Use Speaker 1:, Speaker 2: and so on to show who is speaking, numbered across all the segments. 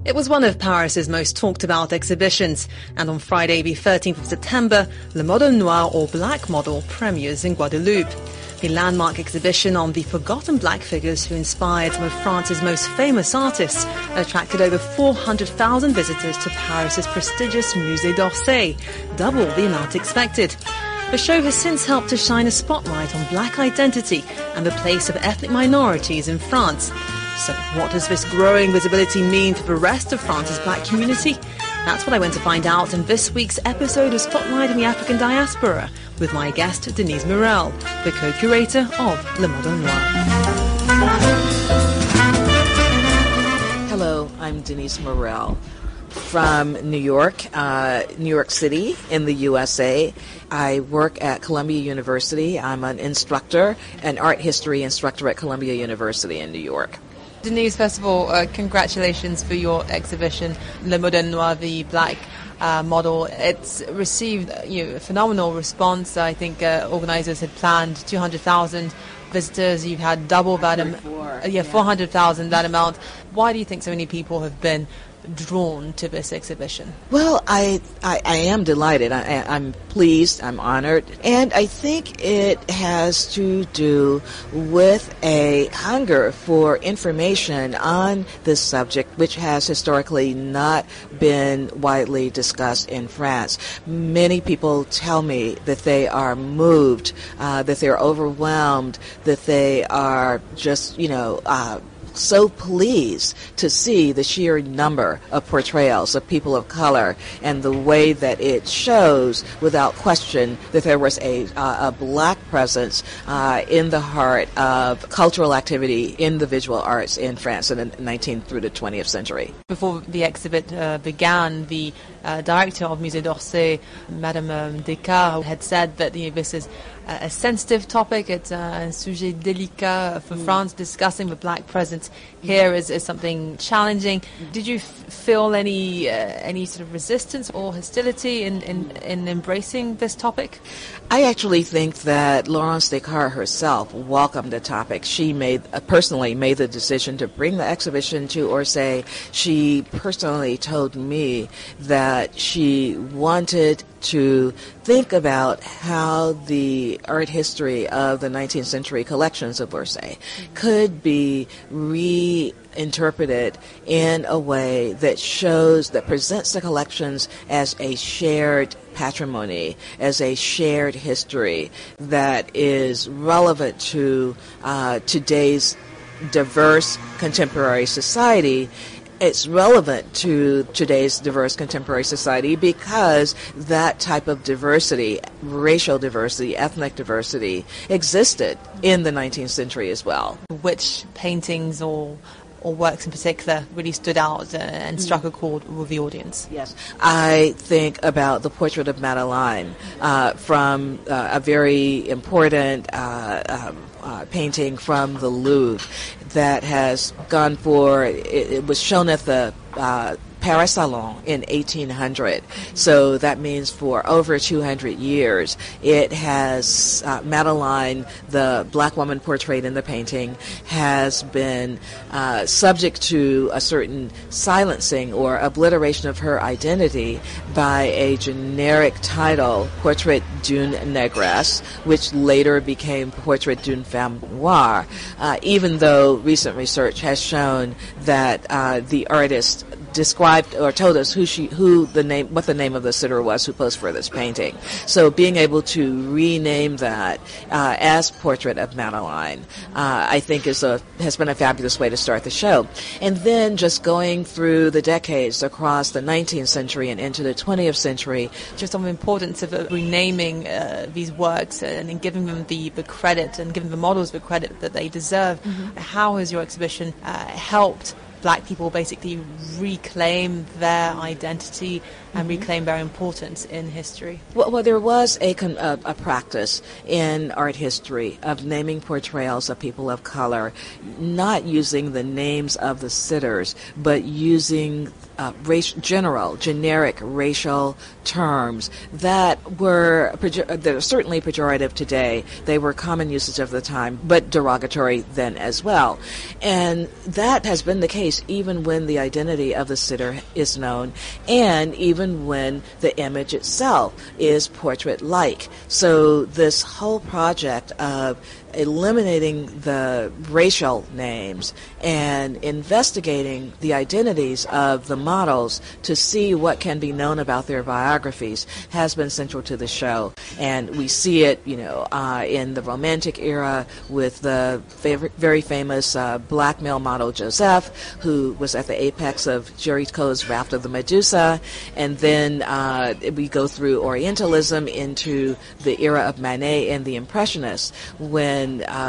Speaker 1: It was one of Paris's most talked about exhibitions, and on Friday the 13th of September, Le Modèle Noir, or Black Model, premieres in Guadeloupe. The landmark exhibition on the forgotten black figures who inspired some of France's most famous artists attracted over 400,000 visitors to Paris's prestigious Musée d'Orsay, double the amount expected. The show has since helped to shine a spotlight on black identity and the place of ethnic minorities in France. So what does this growing visibility mean for the rest of France's black community? That's what I went to find out in this week's episode of Spotlight in the African Diaspora with my guest Denise Morel, the co-curator of Le Modèle Noir.
Speaker 2: Hello, I'm Denise Morel from New York City in the USA. I work at Columbia University. I'm an instructor, an art history instructor at Columbia University in New York.
Speaker 1: Denise, first of all, congratulations for your exhibition, Le Modèle Noir, the Black Model. It's received a phenomenal response. I think organizers had planned 200,000 visitors. You've had double that 400,000 that amount. Why do you think so many people have been drawn to this exhibition?
Speaker 2: Well, I am delighted. I'm pleased. I'm honored. And I think it has to do with a hunger for information on this subject, which has historically not been widely discussed in France. Many people tell me that they are moved, that they're overwhelmed, that they are just, so pleased to see the sheer number of portrayals of people of color and the way that it shows without question that there was a black presence in the heart of cultural activity in the visual arts in France in the 19th through the 20th century.
Speaker 1: Before the exhibit began, the director of Musée d'Orsay, Madame Descartes, had said that this is a sensitive topic. It's a sujet délicat for France. Discussing the black presence here is something challenging. Did you feel any sort of resistance or hostility in embracing this topic?
Speaker 2: I actually think that Laurence Descartes herself welcomed the topic. She personally made the decision to bring the exhibition to Orsay. She personally told me that she wanted to think about how the art history of the 19th century collections of Orsay could be reinterpreted in a way that presents the collections as a shared patrimony, as a shared history that is relevant to today's diverse contemporary society. It's relevant to today's diverse contemporary society because that type of diversity, racial diversity, ethnic diversity, existed in the 19th century as well.
Speaker 1: Which paintings or works in particular really stood out and struck a chord with the audience?
Speaker 2: Yes, I think about the portrait of Madeleine from a very important painting from the Louvre that has gone for, it was shown at the Paris Salon in 1800. So that means for over 200 years, it has, Madeleine, the black woman portrayed in the painting, has been subject to a certain silencing or obliteration of her identity by a generic title, Portrait d'une Négresse, which later became Portrait d'une Femme Noire, even though recent research has shown that the artist described or told us what the name of the sitter was who posed for this painting. So being able to rename that as Portrait of Madeleine, I think has been a fabulous way to start the show. And then just going through the decades across the 19th century and into the 20th century.
Speaker 1: Just on the importance of renaming these works and giving them the credit and giving the models the credit that they deserve. Mm-hmm. How has your exhibition helped black people basically reclaim their identity and reclaim their importance in history?
Speaker 2: Well, there was a practice in art history of naming portrayals of people of color, not using the names of the sitters, but using generic racial terms that that are certainly pejorative today. They were common usage of the time, but derogatory then as well. And that has been the case even when the identity of the sitter is known, and even when the image itself is portrait-like. So this whole project of eliminating the racial names and investigating the identities of the models to see what can be known about their biographies has been central to the show. And we see it, in the Romantic era with the very famous black male model Joseph, who was at the apex of Géricault's Raft of the Medusa. And then we go through Orientalism into the era of Manet and the Impressionists, when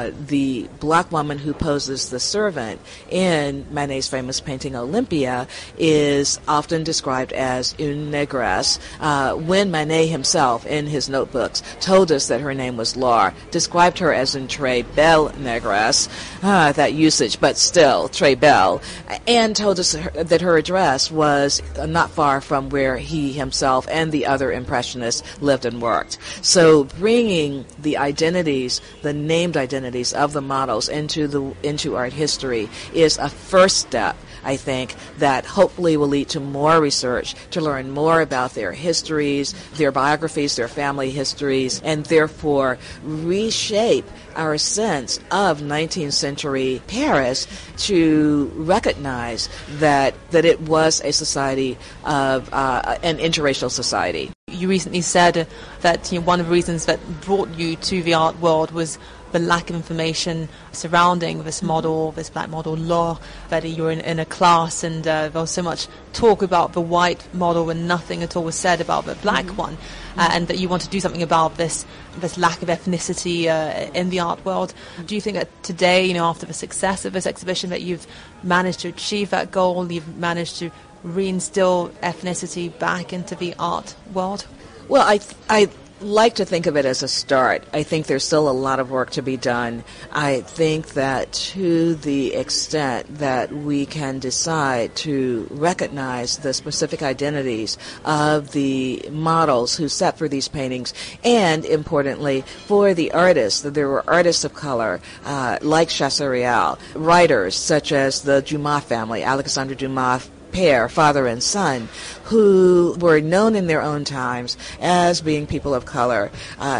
Speaker 2: the black woman who poses the servant in Manet's famous painting Olympia is often described as une négresse, when Manet himself, in his notebooks, told us that her name was Laure, described her as une très belle négresse, that usage, but still, très belle, and told us that her address was not far from where he himself and the other Impressionists lived and worked. So bringing the identities, the named identities of the models into art history is a first step, I think, that hopefully will lead to more research to learn more about their histories, their biographies, their family histories, and therefore reshape our sense of 19th century Paris to recognize that it was a society of an interracial society.
Speaker 1: You recently said that one of the reasons that brought you to the art world was the lack of information surrounding this model, this black model, Laure, that you were in a class and there was so much talk about the white model and nothing at all was said about the black one, and that you want to do something about this lack of ethnicity in the art world. Do you think that today, after the success of this exhibition, that you've managed to achieve that goal, you've managed to reinstill ethnicity back into the art world?
Speaker 2: Well, I like to think of it as a start. I think there's still a lot of work to be done. I think that to the extent that we can decide to recognize the specific identities of the models who sat for these paintings, and importantly, for the artists, that there were artists of color like Chassérial, writers such as the Dumas family, Alexandre Dumas pair, father and son, who were known in their own times as being people of color,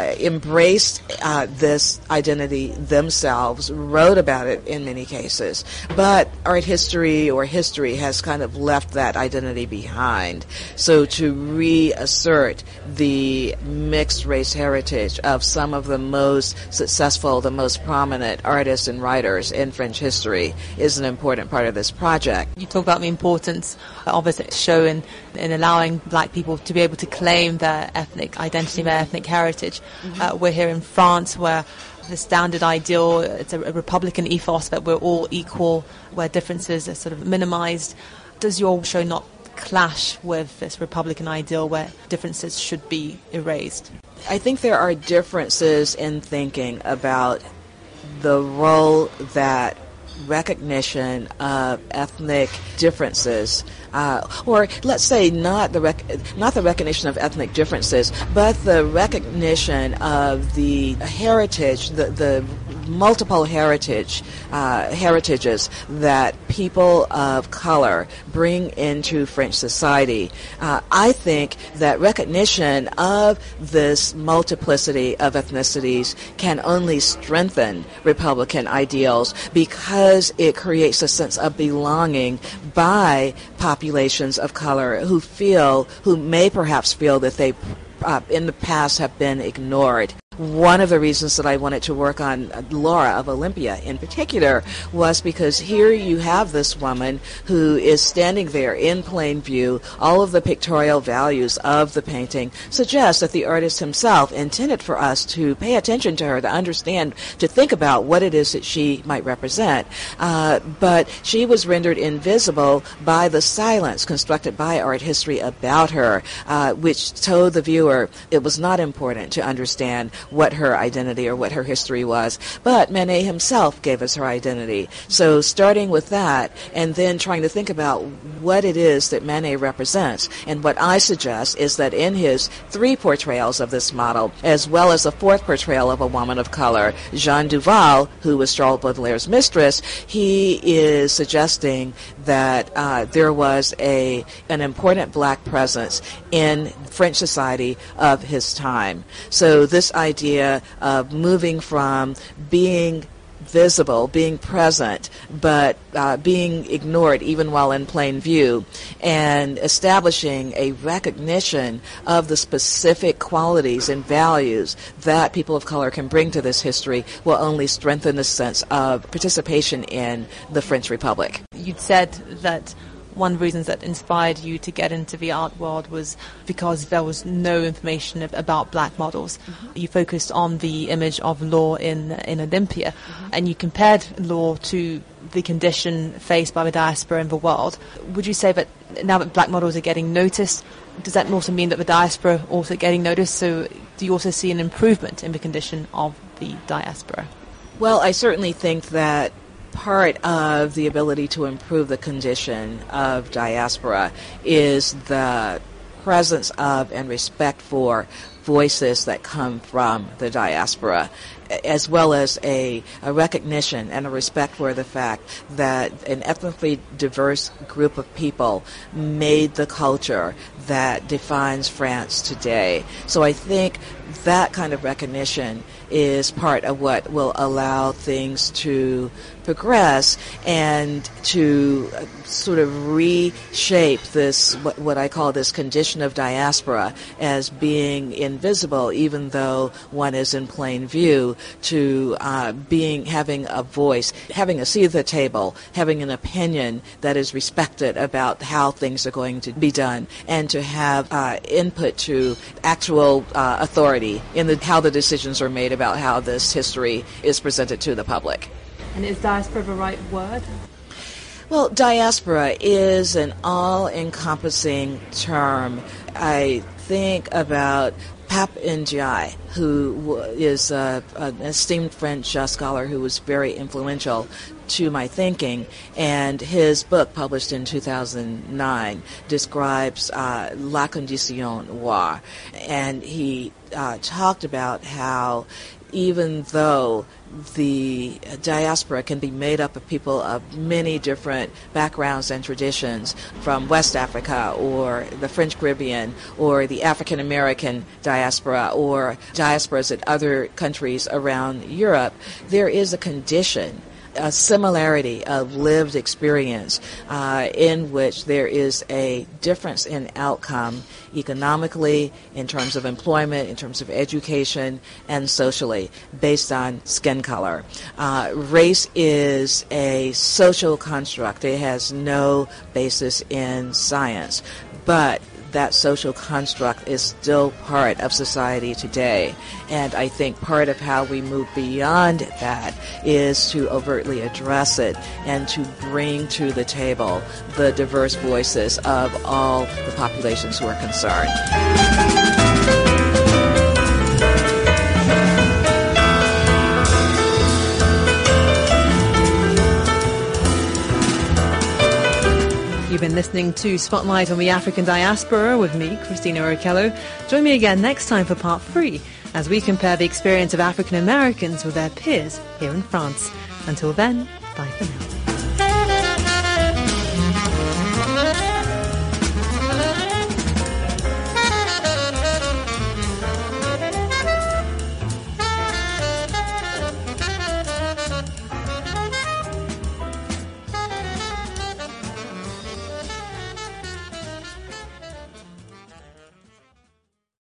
Speaker 2: embraced this identity themselves, wrote about it in many cases. But art history or history has kind of left that identity behind. So to reassert the mixed race heritage of some of the most successful, the most prominent artists and writers in French history is an important part of this project.
Speaker 1: You talk about the importance of this show in allowing black people to be able to claim their ethnic identity, their ethnic heritage. We're here in France, where the standard ideal, it's a Republican ethos that we're all equal, where differences are sort of minimized. Does your show not clash with this Republican ideal where differences should be erased?
Speaker 2: I think there are differences in thinking about the role that recognition of ethnic differences, or let's say not the recognition of ethnic differences, but the recognition of the heritage, the multiple heritages that people of color bring into French society. I think that recognition of this multiplicity of ethnicities can only strengthen Republican ideals, because it creates a sense of belonging by populations of color who may perhaps feel that they in the past have been ignored. one of the reasons that I wanted to work on Laura of Olympia in particular was because here you have this woman who is standing there in plain view. All of the pictorial values of the painting suggest that the artist himself intended for us to pay attention to her, to understand, to think about what it is that she might represent. But she was rendered invisible by the silence constructed by art history about her, which told the viewer it was not important to understand what her identity or what her history was. But Manet himself gave us her identity. So starting with that and then trying to think about what it is that Manet represents. And what I suggest is that in his 3 portrayals of this model, as well as the 4th portrayal of a woman of color, Jeanne Duval, who was Charles Baudelaire's mistress, he is suggesting that there was an important black presence in French society of his time. So this idea of moving from being visible, being present, but being ignored even while in plain view, and establishing a recognition of the specific qualities and values that people of color can bring to this history will only strengthen the sense of participation in the French Republic.
Speaker 1: You'd said that one of the reasons that inspired you to get into the art world was because there was no information about black models. Mm-hmm. You focused on the image of Laure in Olympia, and you compared Laure to the condition faced by the diaspora in the world. Would you say that now that black models are getting noticed, does that also mean that the diaspora also getting noticed? So do you also see an improvement in the condition of the diaspora?
Speaker 2: Well, I certainly think that part of the ability to improve the condition of diaspora is the presence of and respect for voices that come from the diaspora, as well as a recognition and a respect for the fact that an ethnically diverse group of people made the culture that defines France today. So I think that kind of recognition is part of what will allow things to progress and to sort of reshape this, what I call this condition of diaspora, as being invisible even though one is in plain view, to having a voice, having a seat at the table, having an opinion that is respected about how things are going to be done, and to have input to actual authority in how the decisions are made about how this history is presented to the public.
Speaker 1: And is diaspora the right word?
Speaker 2: Well, diaspora is an all-encompassing term. I think about Pape Ndiaye, who is an esteemed French scholar who was very influential to my thinking, and his book, published in 2009, describes La Condition Noire, and he talked about how even though the diaspora can be made up of people of many different backgrounds and traditions, from West Africa or the French Caribbean or the African American diaspora or diasporas in other countries around Europe, there is a condition, a similarity of lived experience in which there is a difference in outcome economically, in terms of employment, in terms of education, and socially, based on skin color. Race is a social construct. It has no basis in science, but that social construct is still part of society today. And I think part of how we move beyond that is to overtly address it and to bring to the table the diverse voices of all the populations who are concerned.
Speaker 1: You've been listening to Spotlight on the African Diaspora with me, Christina Okello. Join me again next time for part 3 as we compare the experience of African Americans with their peers here in France. Until then, bye for now.